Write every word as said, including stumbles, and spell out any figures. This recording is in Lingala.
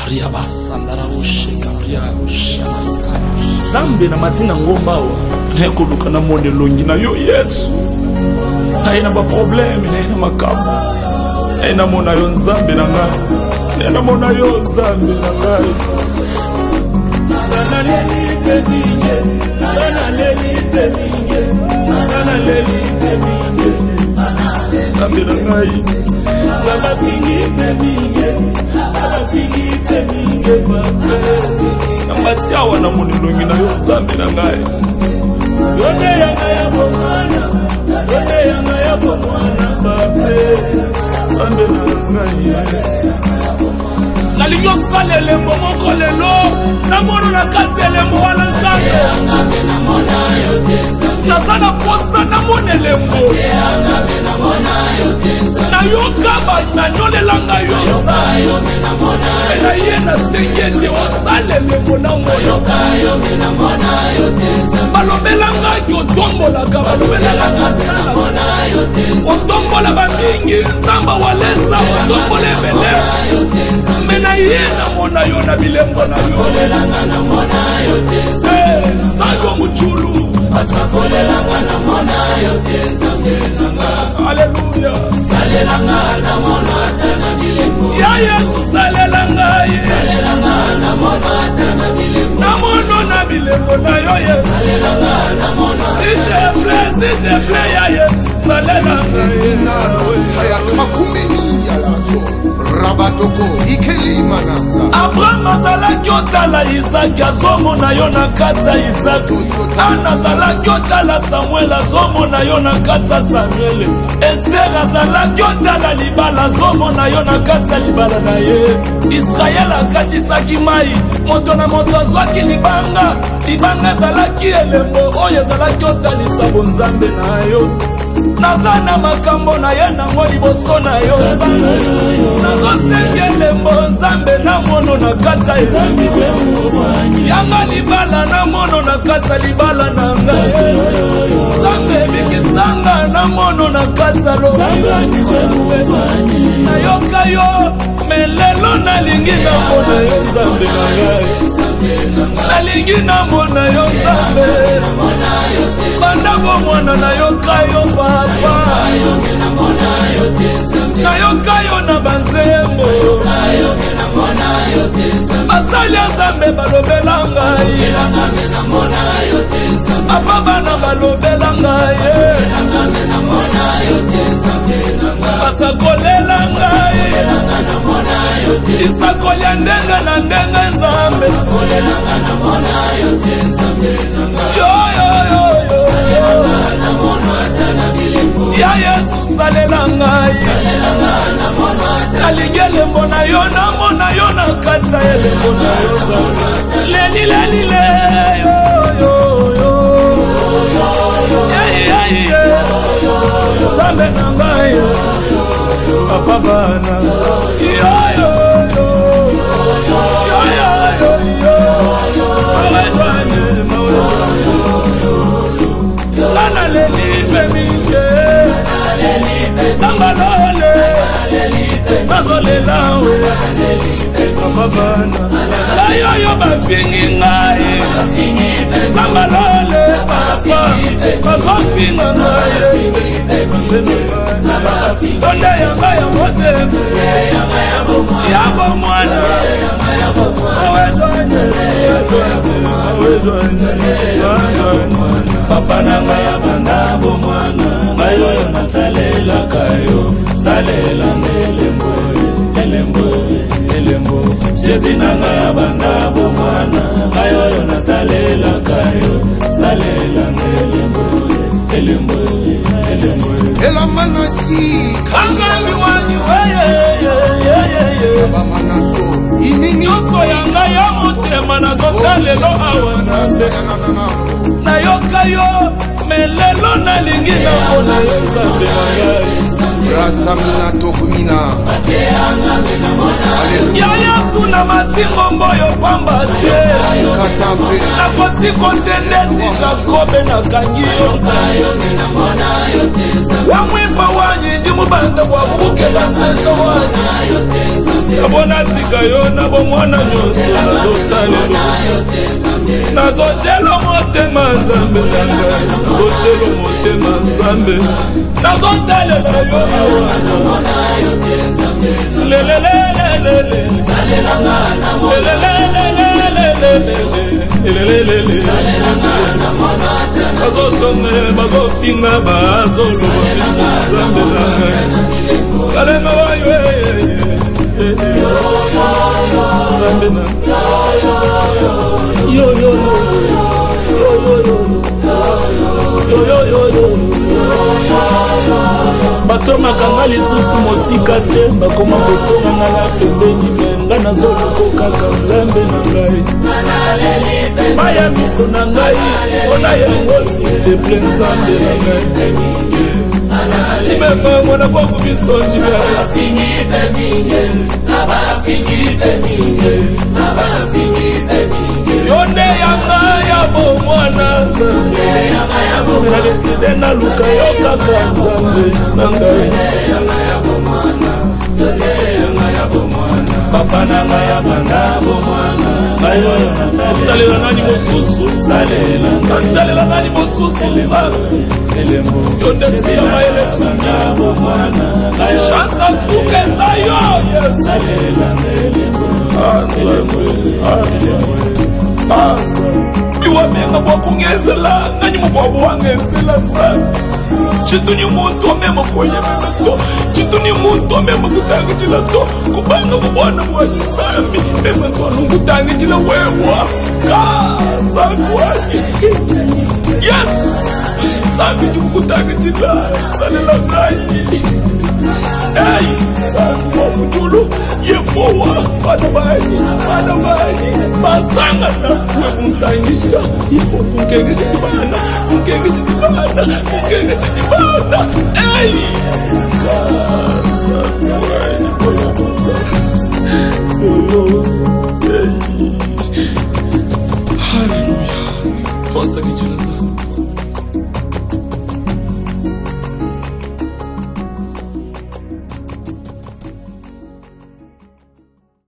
Zambe na matina ngomba Neko luka na mwone longi na yo Yesu Na ina ba probleme Na ina makabu Na ina mona yo nzambe na ngai Na ina mona yo nzambe na ngai Nana leli peminge Nana leli peminge Nana leli peminge Nzambe na ngai Nana fingi peminge Nana fingi peminge Namatia wana mwone longi na yo nzambe na ngai Yone yanga ya bomwana Yone yanga ya bomwana Bape Sambe na ngai Nalinyo sale lembo moko lelo Namono na kati lembo wana nzambe Nasana posa namone lembo Na yoka ba nanyole langa yosa Ena yena sengete osale lembo na moyo Balobelanga ki otombolaka Balobelanga sala Otombola bamingi Nzamba walesa Otombole bele Mena yena mona yo na bilembo na yo Sayo mchulu Asakolelanga na mona yo Haleluya Salelanga na mona atana bilembo Ya Yesu salelanga Salelanga na mona atana bilembo Na mono na bilembo na yo Yesu Salelanga na mona S'il te plaît, s'il te plaît ya Yesu Salelanga Saya kakumeni ya laso Rabatoko ikeli manasa Abraham azalaki otala Isaki azomona yo na kati ya Isaki Ana azalaki otala Samuel azomona yo na kati ya Samuel Esther azalaki otala libala azomona yo na kati ya libala na ye Israel akatisaki mai moto na moto azwaki libanga Libanga azalaki elembo oyo azalaki otalisa bonzambe na yo Nazana makambo na ye nango liboso na yo Nazosenge lembo nzambe na mono na kati ya ezambi Yanga libala na mono na kati ya libala na ngai Nzambe bikisanga na mono na kati ya loba Nayoka yo melelo nalingi na mona yo nzambe na ngai Nalingi na mona yo nzambe Banda bo mwana na yoka yo papa Na yoka yo na banzembo Basali azambe balobela ngai Apaba na balobela ngai Basakolela ngai Isakolia ndenga na ndenga nzambe Yo yo yo Ya Yesu salela ngai Aligele mbona yo na mbona yo na kata ele mbona yo Leli leli le yo yo yo Yei yei yei Zambe na ngai Papa bana Yo yo yo Yo yo yo Mawe jwane mawe Lana leli peminge Zamba lole Nazole lawe Papa bana Layo yo bafingi ngai Zamba lole Papa Papa finga ngai Donde yanga ya mote Yabo mwana Awe jwane Awe jwane Papa nanga ya banda bo mwana Ngayo yo natalela kayo Salela ngelembo Elembo Elembo Jezi nanga ya banda bo mwana Ngayo yo natalela kayo Salela ngelembo Elembo Elembo Ela manasi Kangambi wanyu Aba manaso Imingi Yoso yanga ya mutema Nazotalelo awanase Na yoka yo melelo na lingi na mona yo nzambe na ngai Rasa mina tokumina Ya Yesu na matingo mboyo pamba te Matampe nakoti koteneti Jacobe nakangiyo wamwipa wanyi jimubanda wabukela sendo wanyi nabona tika yo nabo mwana nyonso nazotale nazochelo motema nzambe nangai nazochelo motema nzambe nazotale sayo awana lelelelelele lelelelelele bazotonge bazofinga bazoloba nzambe nangai kalema wayo nzambe nangai yo yo yo yo yo yo yo yo bato makanga lisusu mosika te bakoma kotonga ngana pembeni menga nazoloko kaka nzambe na ngai maya miso na ngai ona yango siteple nzambe na ngai imema mwana kwangu misonji yonde yanga ya bomwana nzambe na deside na luka yo kaka nzambe na ngai papa na ngai ya bana bomwana ntalela nani mosusu ntalela nani mosusu nzambe yonde siya mayele sungi chansa suka eza yo yesu iwamenga bwakungezela ngani mubwabu wangezela nzambe chituni muntu omema kwenyemela to chituni muntu omema kutangijila to kubanga kubona mwanyi nzambi mema ntwanu kutangijila wewa ka nzambi wanyi yes nzambi ndikukutangijila salela ngai hey nzambi wa mutulu yemowa bana banyi bana banyi basangana wekunsangisha ipo kunkengesha dibana kunkengesha dibana kunkengesha dibana hey nzambi wanyi